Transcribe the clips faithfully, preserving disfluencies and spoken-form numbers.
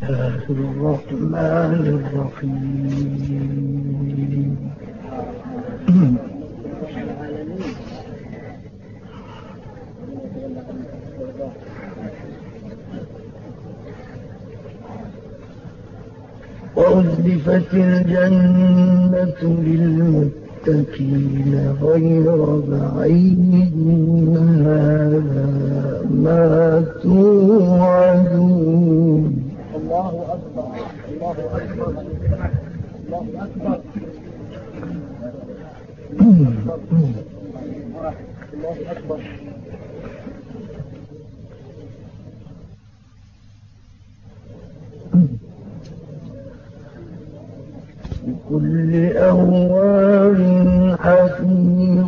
الله الرحمن الرحيم. وأزلفت الجنة للمتقين غير بعيد هذا ما توعدون. الله أكبر الله أكبر الله أكبر الله أكبر. بكل أواب حفيظ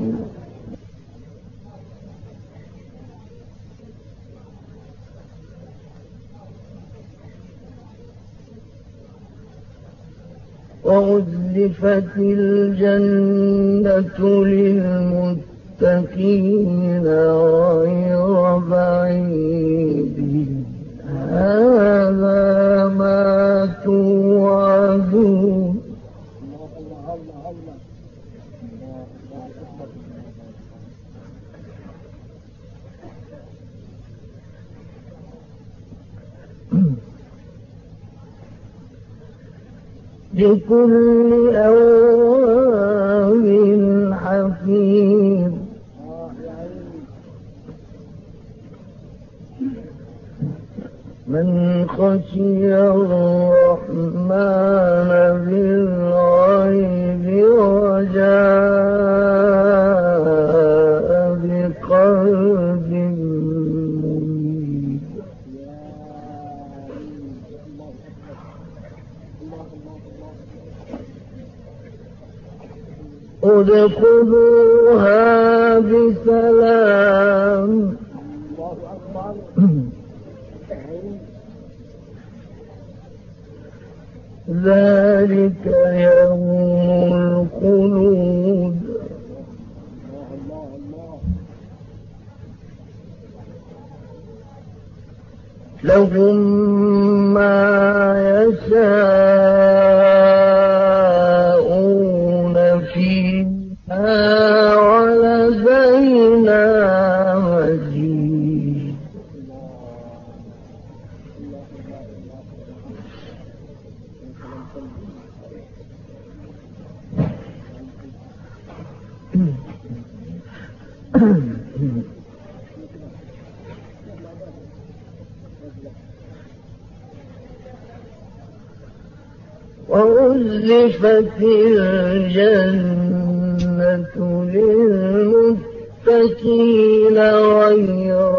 وأزلفت الجنة للمتقين غير بعيد هذا ما توعدون. لكل أواب حفيظ من خشي الرحمن بالغيب وجاء بقلب منيب. ادخلوها بسلام ذلك يوم الخلود لهم ما يشاءون فيها ولدينا مزيد. وأزلفت الجنة للمتقين غير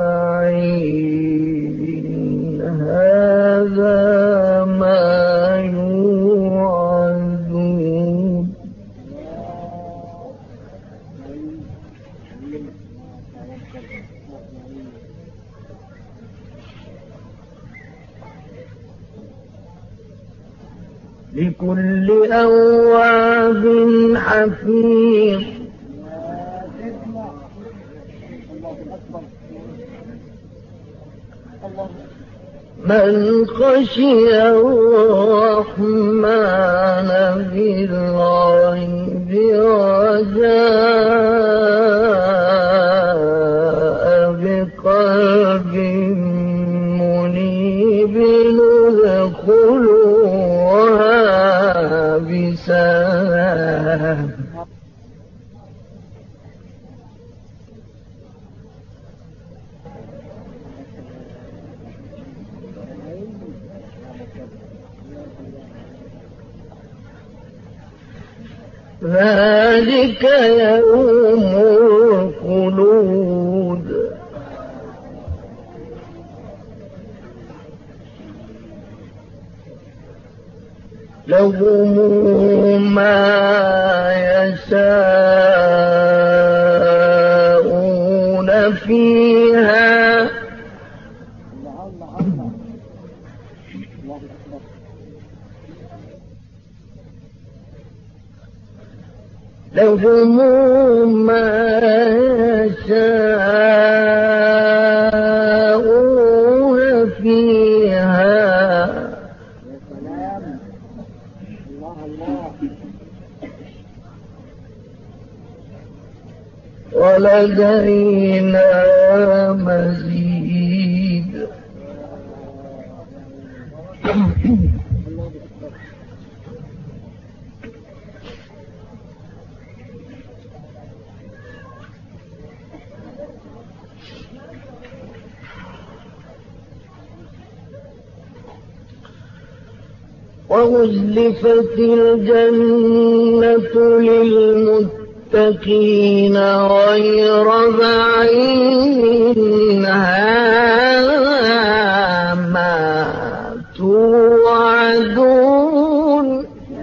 بعيد هذا ما يوعدون. لكل أواب حفيظ من خشي الرحمن بالغيب وجاء بقلب منيب ادخلوها بسلام ذلك يوم الخلود لهم ما يشاءون فيها لهم ما يشاءون فيها ولدينا مزيد. وأزلفت الجنة للمتقين غير بعيد هذا ما توعدون.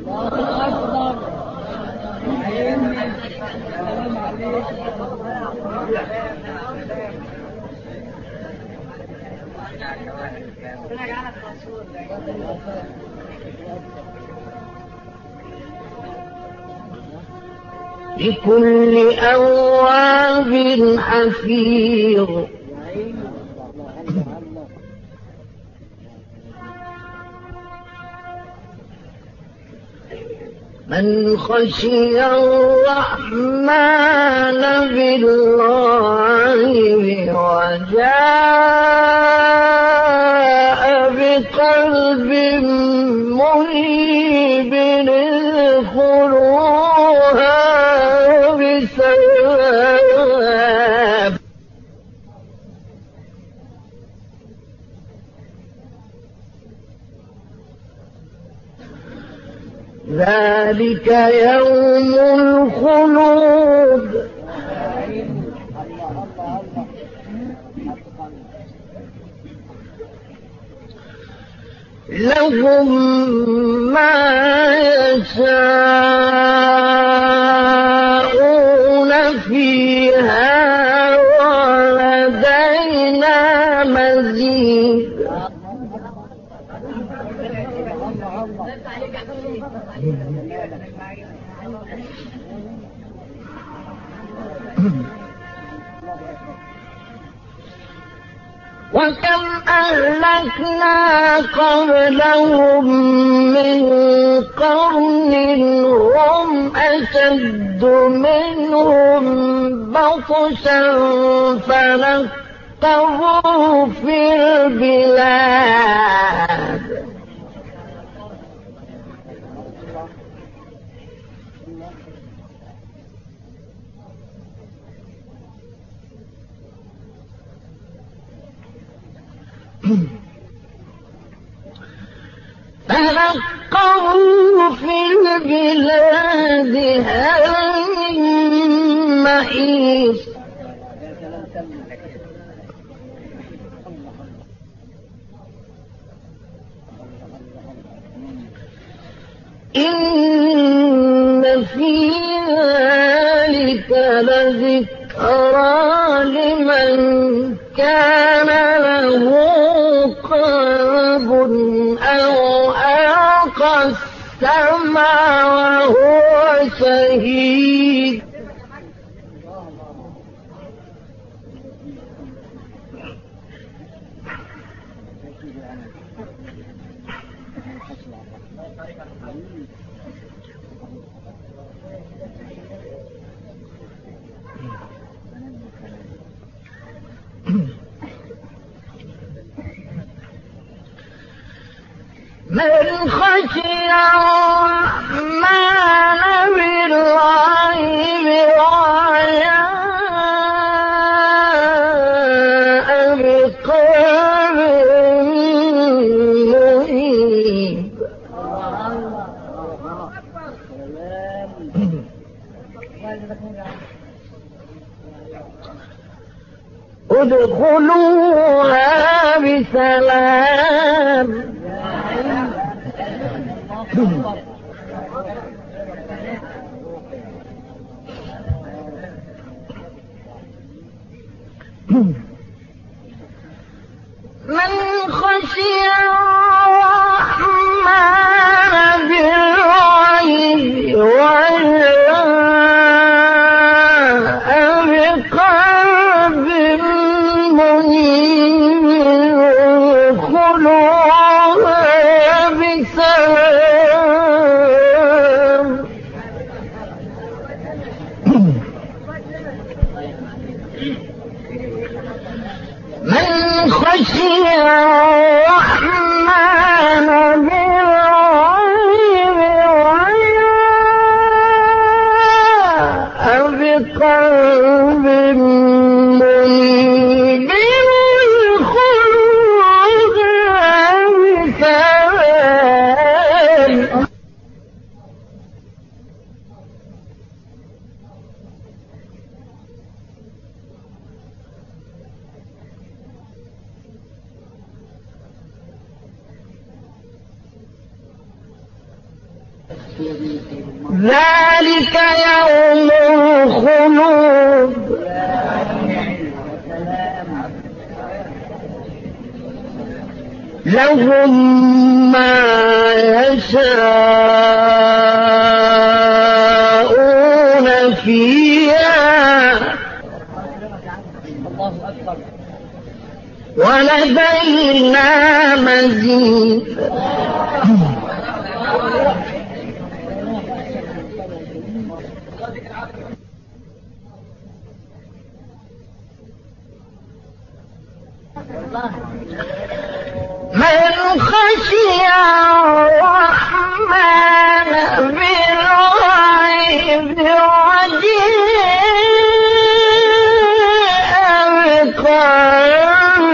لكل أواب حفيظ. من خشي الرحمن بالغيب وجاء بقلب منيب ادخلوها بسلام. ذلك يوم الخلود. لهم ما يشاءون فيها ولدينا مزيد. وكم أهلكنا قبلهم من قرن هم أشد منهم بطشا فنقبوا في البلاد. تلقوا في البلاد هل من محيص. إن في ذلك لذكرى لمن كان له قلب أو ألقى السمع وهو شهيد. من خشي الرحمن بالغيب وجاء بقلب منيب. ادخلوها بسلام. من خشي الرحمن بالغيب وجاء بقلب منيب ادخلوها بسلام. ذلك يوم الخلود لهم ما يشاءون فيها ولدينا مزيد. من خشي الرحمن بالغيب وجاء بقلب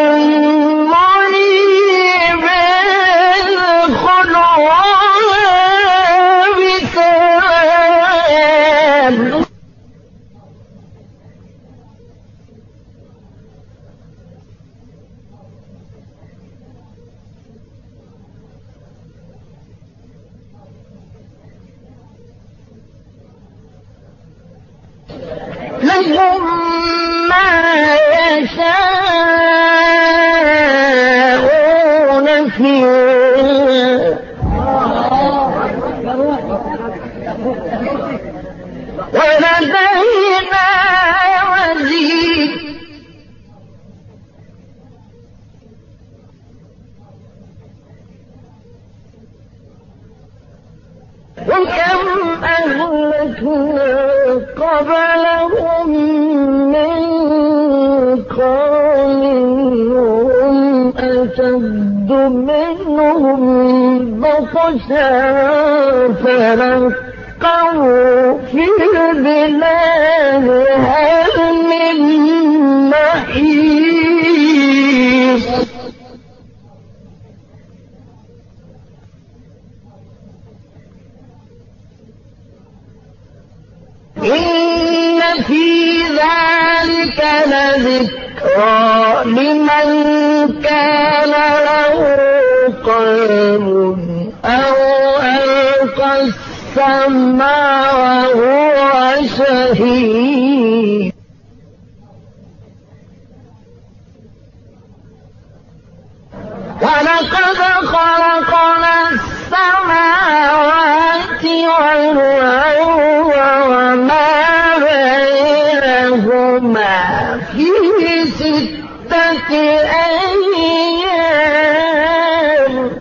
منيب ادخلوها بسلام. لهم ما يشاءون فيه ولدينا مزيد. وكم أهلكنا قبلهم من قرن هم أشد منهم بطشا فنقروا في البلاد هل من محيص. إن في ذلك لذكرى لمن كان له قلب أو ألقى السمع وهو شهيد. ولقد خلقنا السماوات والأرض وما بينهما في ستة أيام.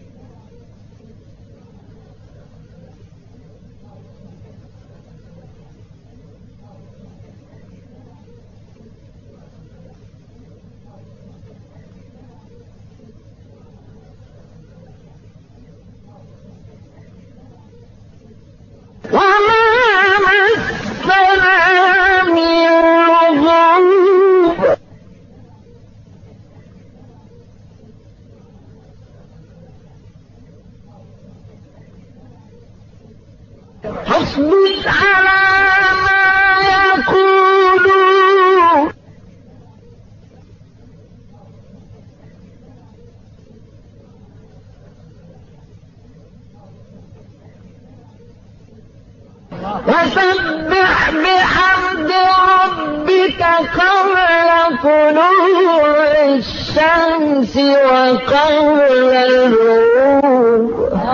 وما مسنا من لغوب. فاصبر على ما يقولون وسبح بحمد ربك قبل طلوع الشمس وقبل الغروب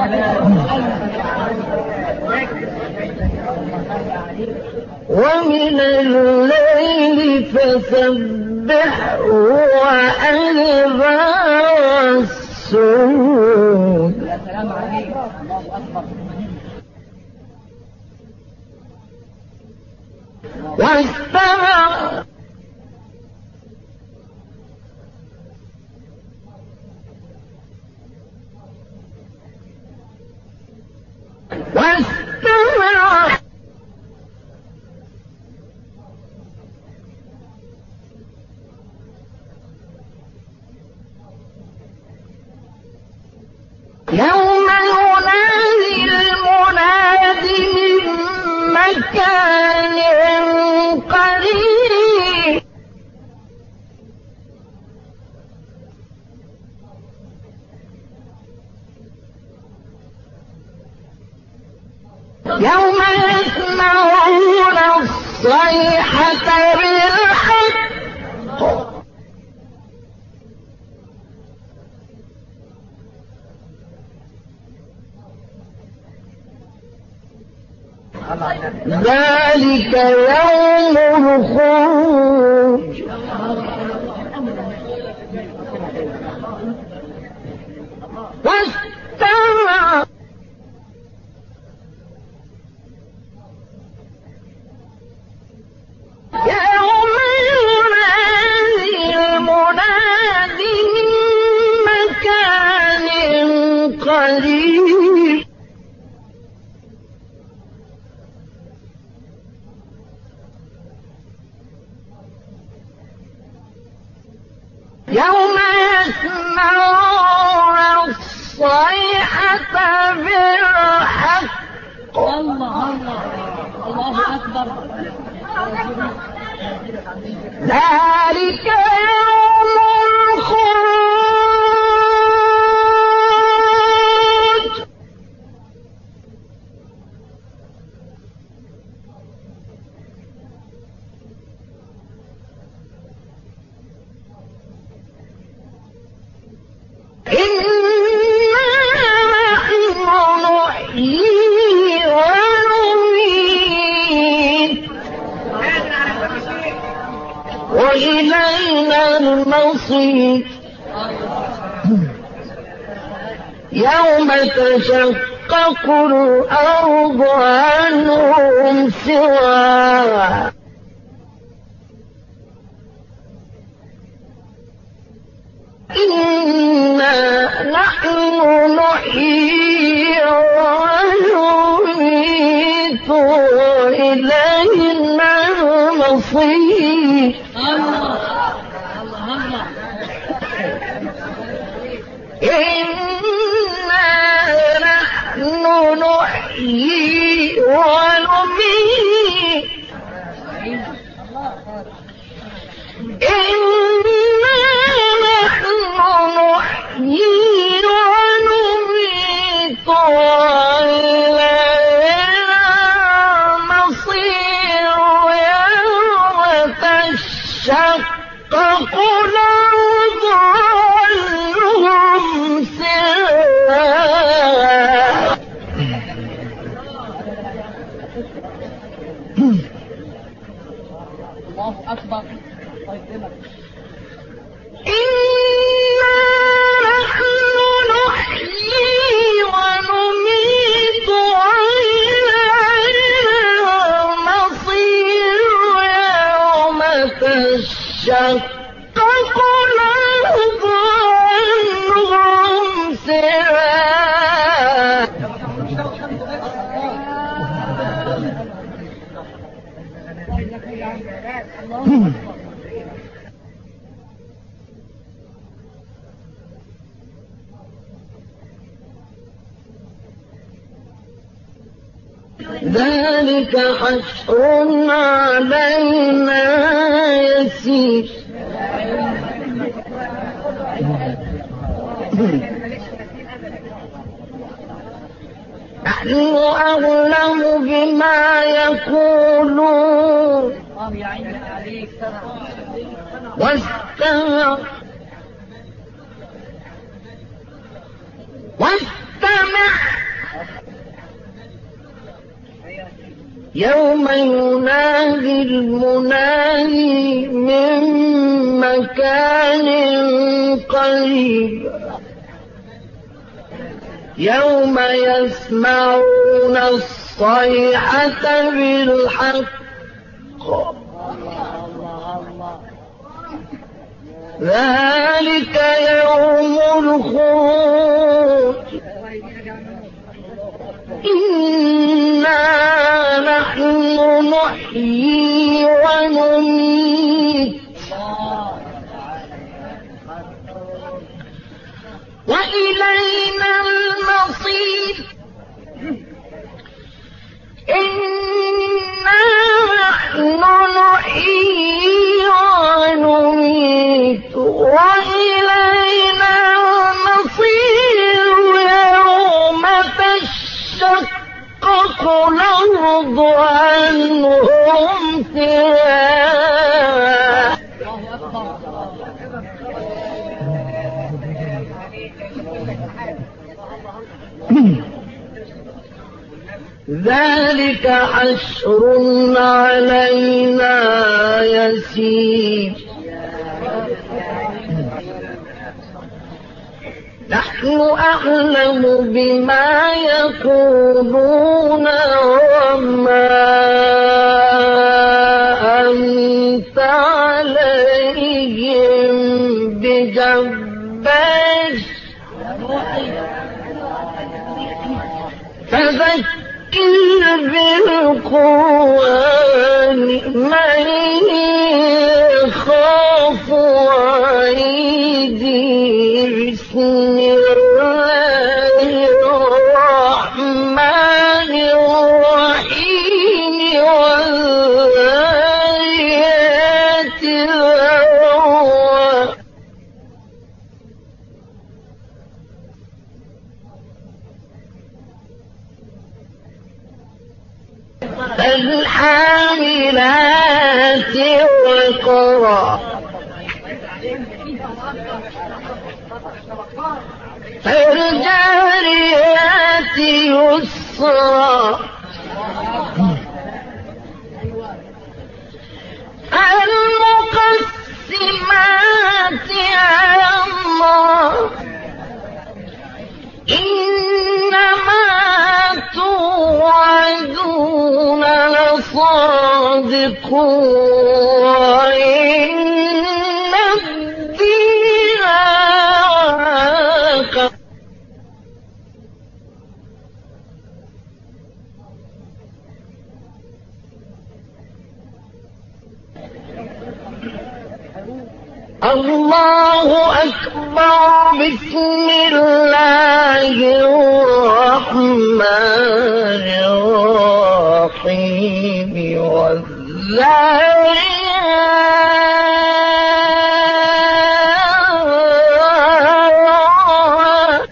ومن الليل فسبحه وأدبار السجود. السلام عليكم. الله أكبر. واستمع واستمع يوم ينادي المناد من مكان قريب يوم يسمعون الصيحة بالحق ذلك يوم الخروج واستمع يوم ينادي المنادي من مكان قريب يوم يسمعون الصيحة بالحق الله الله الله أكبر. ذلك يوم الخروج إنا نحن نحيي ونميت وإلينا المصير يوم تشقق الأرض عنهم سواها إنا نحن نحيي ونميت وإلينا المصير إنا نحن نحيي ونميت إنا نحن نحيي ونميت وإلينا المصير يوم تشقق الأرض عنهم سواها الله أكبر. إنا نحن نحيي ونميت وإلينا المصير يوم تشقق الأرض عنهم سواها ذلك حشر علينا يسير نحن أعلم بما يقولون واستمع واستمع يوم ينادي المنادي من مكان قريب يوم يسمعون الصيحة بالحق ذلك يوم الخروج إنا نحن نحيي ونميت وإلينا المصير إنا نحن نحيي ونميت وإلينا المصير ذلك حشر علينا يسير نحن أعلم بما يقولون وما أنت عليهم بجبار فذكر بالقرآن من يخاف وعيد بسم الله الرحمن الرحيم والآيات ذروا فالحاملات وقرا فالجاريات يسرا المقسمات أمرا إنما توعدون لصادق وإن الدين لواقع الله أكبر بسم الله الرحمن الرحيم والذاريات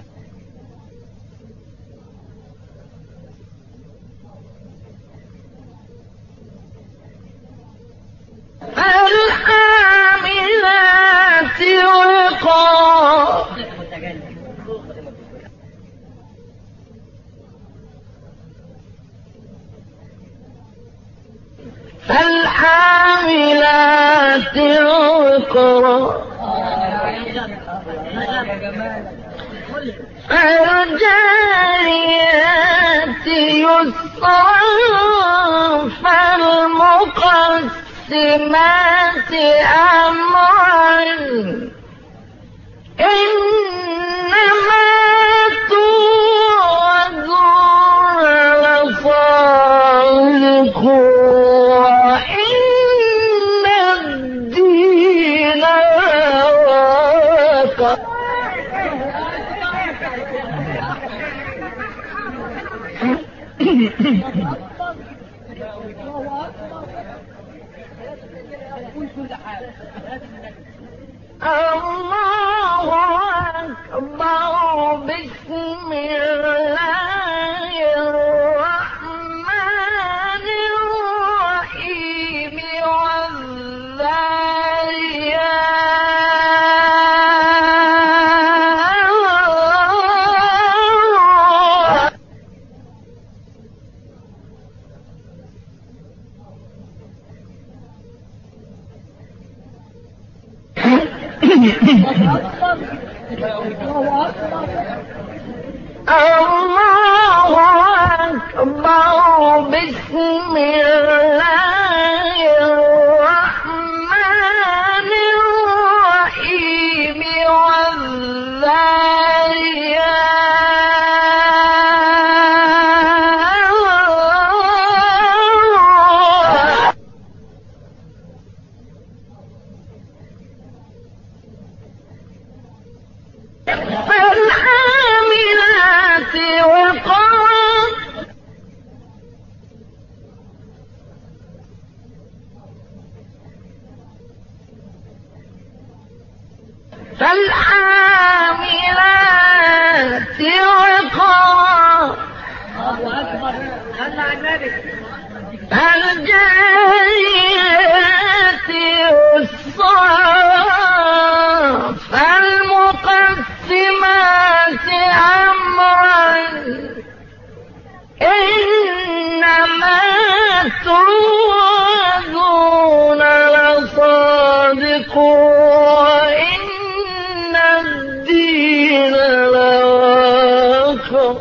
فالحاملات وقرا فالحاملات وقرا فالجاريات يسرا فالمقسمات أمرا إنما توعدون لصادق وإن الدين لواقع الله أكبر بسم الله الرحمن الرحيم والذاريات الله أكبر بسم الله الرحمن الرحيم والذاريات فالحاملات وقرا فالحاملات وقرا فالجاريات يسرا فالمقسمات أمرا إن توعدون لصادق وإن الدين لواقع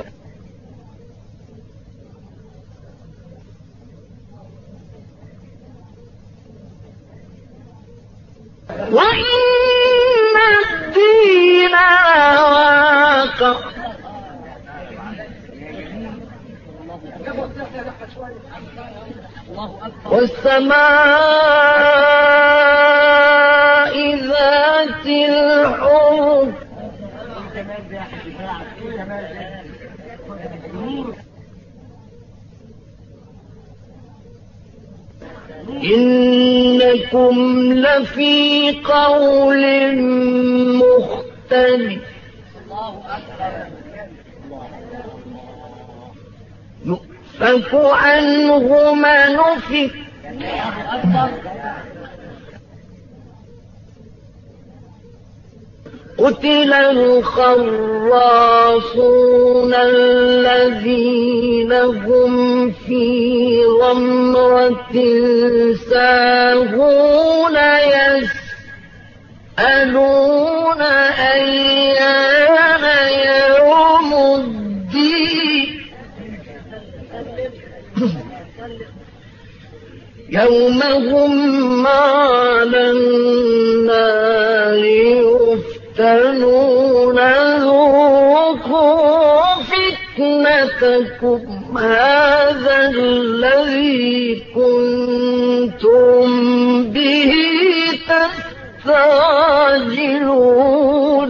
وإن الدين لواقع والسماء ذات الحبك إنكم لفي قول مختلف يؤفك عنه من أفك قتل الخراصون الذين هم في غمرة ساهون يسألون أيان يوم الدين يوم هم على النار يفتنون ذوقوا فتنتكم هذا الذي كنتم به تستعجلون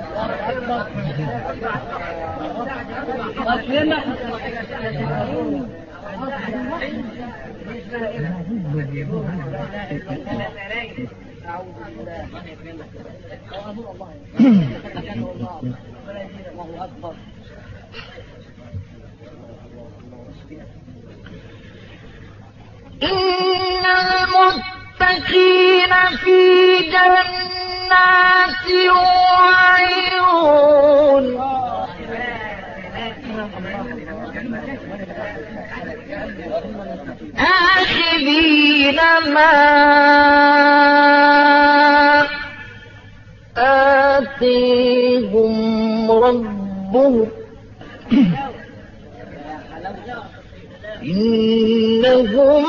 إن المتقين في جنات وعيون آخذين ما آتيهم ربهم إنهم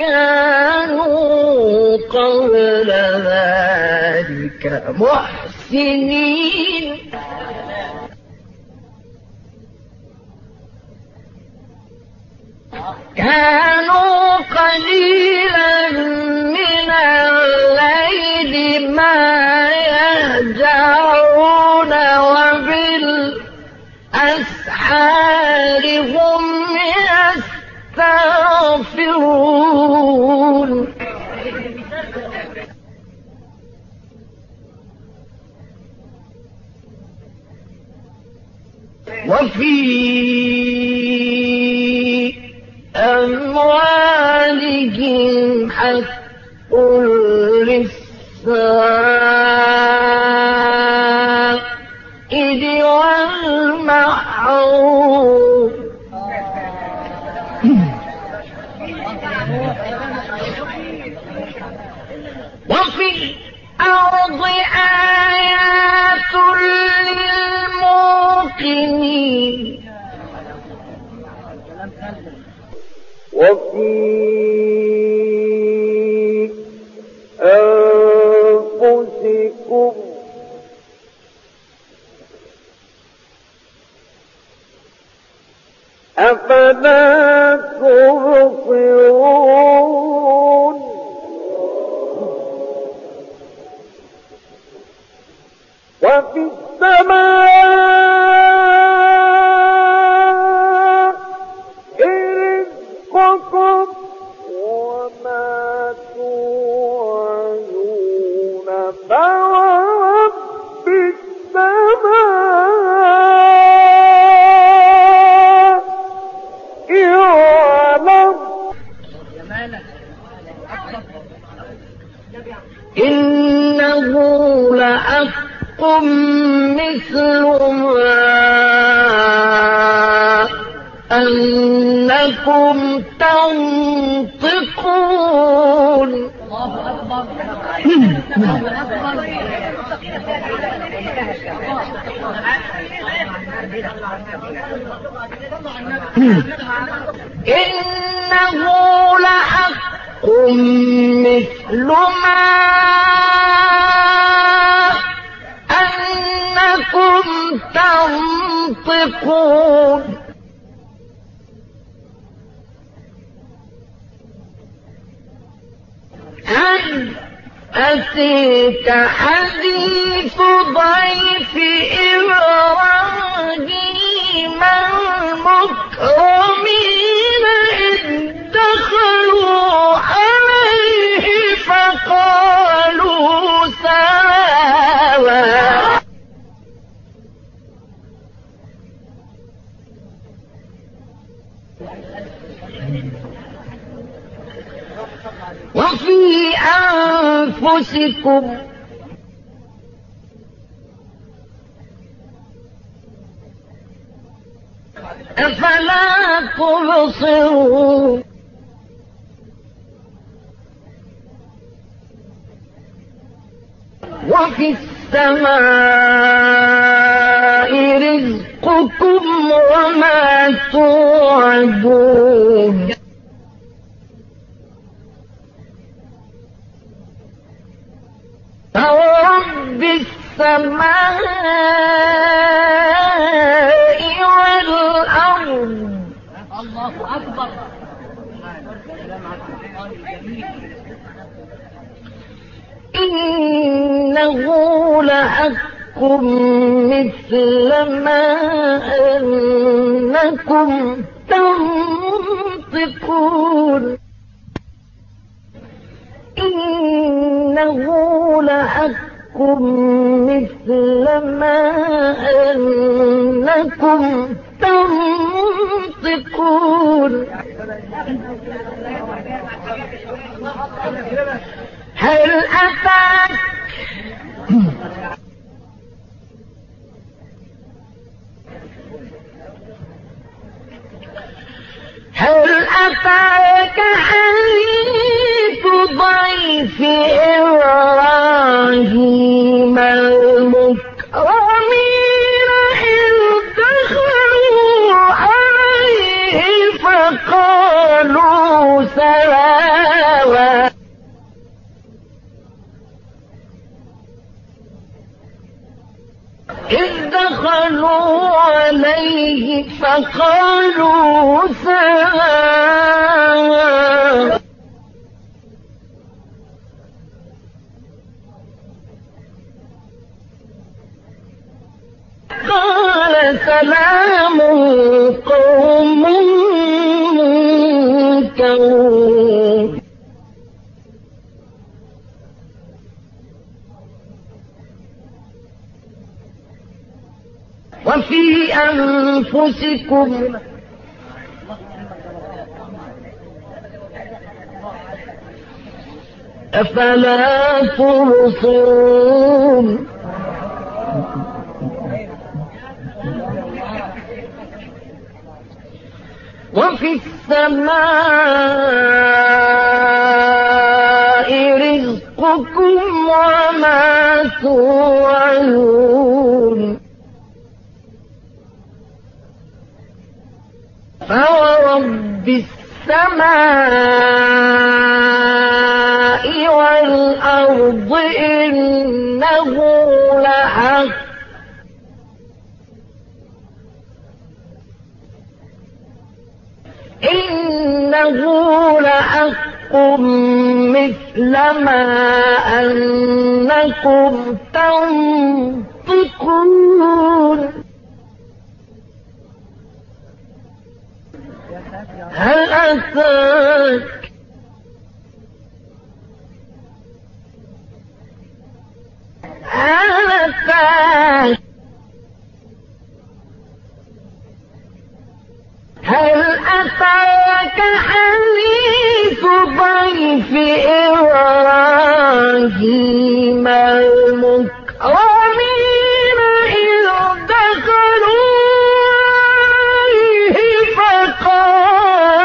كانوا قبل ذلك محسنين كانوا قليلا من الليل ما يهجعون وبالأسحار هم يستغفرون وفي أموالهم حق للسائل والمحروم وفي الأرض آيات للموقنين وفي أنفسكم أفلا تبصرون وفي السماء رزقكم وما توعدون فورب السماء والأرض إنه لحق مثل ما أنزلنا أنكم تنطقون الله أكبر الله أكبر إنه لحق مثل ما أنكم تنطقون هل أتيك حديث ضيف إبراهيم المكرمين إذ دخلوا عليه فقالوا سلاما وفي أنفسكم أفلا تبصرون وفي السماء رزقكم وما توعدون فورب السماء والأرض الله أكبر إنه لحق مثل ما أنكم تنطقون إنه لحق مثل ما أنكم تنطقون هل أتاك هل أتاك حديث ضيف إبراهيم المكرمين إذ دخلوا عليه فقالوا سلاما إذ دخلوا عليه فقالوا سلاما قال سلام قوم منكرون وفي أنفسكم أفلا تبصرون وفي السماء رزقكم وما توعدون فورب السماء والأرض إنه لحق إنه لحق مثل ما أنكم تنطقون هل أتاك هل أتاك هل أتاك حديث ضيف إبراهيم المكرمين إذ دخلوا عليه فقالوا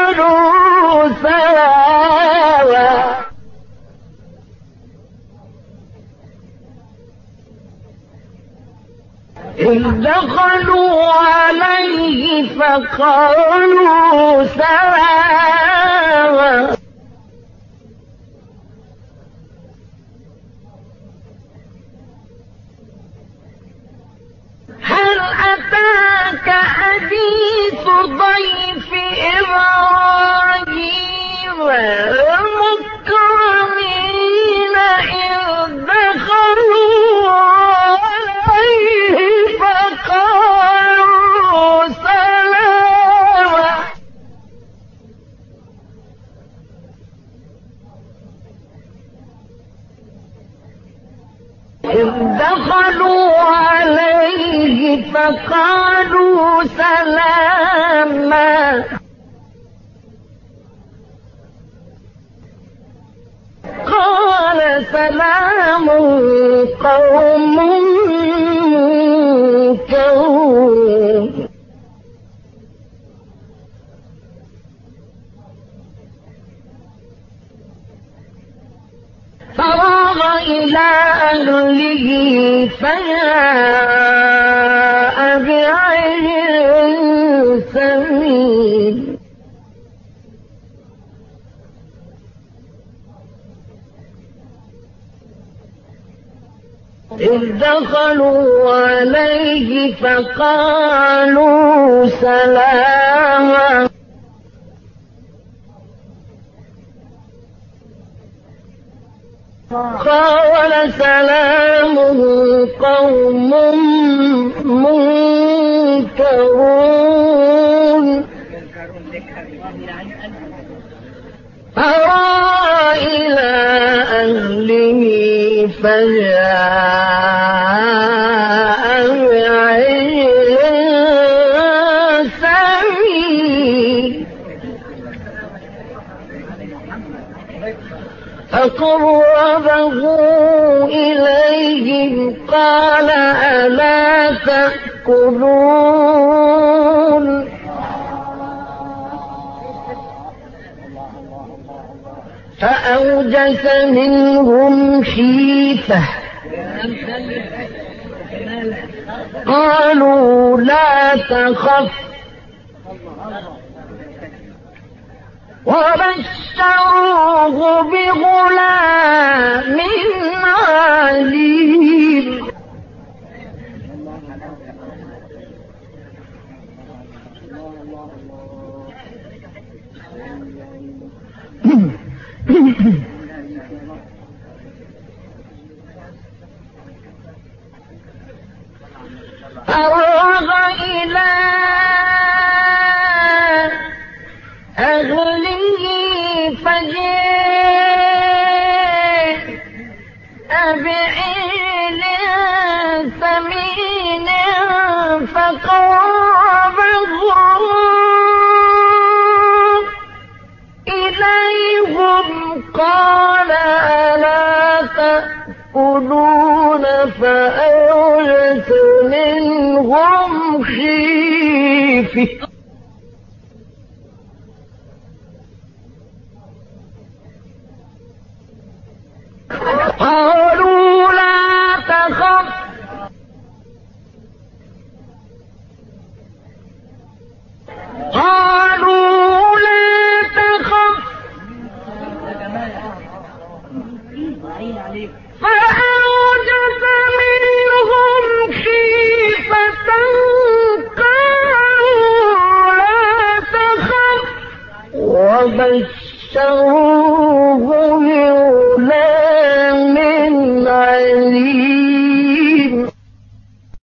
دخلوا عليه فقالوا سلاما هل أتاك حديث ضيف إبراهيم المكرمين إذ دخلوا عليه فقالوا سلاما إذ دخلوا عليه فقالوا سلاما قال سلام قوم منكرون فراغ إلى أهله فجاء بعجل سمين إذ دخلوا عليه فقالوا سلاما قال سلام قوم منكرون فراى إلى أهله فجاء بعجل سمين فقربه إليهم قال ألا تأكلون فأوجس منهم خيفة قالوا لا تخف وبشروه بغلام عليم فراغ إلى أهله فجاء بعجل سمين فقربه إليهم قال ألا تأكلون فأوجس منهم خيفة قالوا لا تخف قالوا لا تخف فأوجس منهم خيفة قالوا لا تخف وبشروه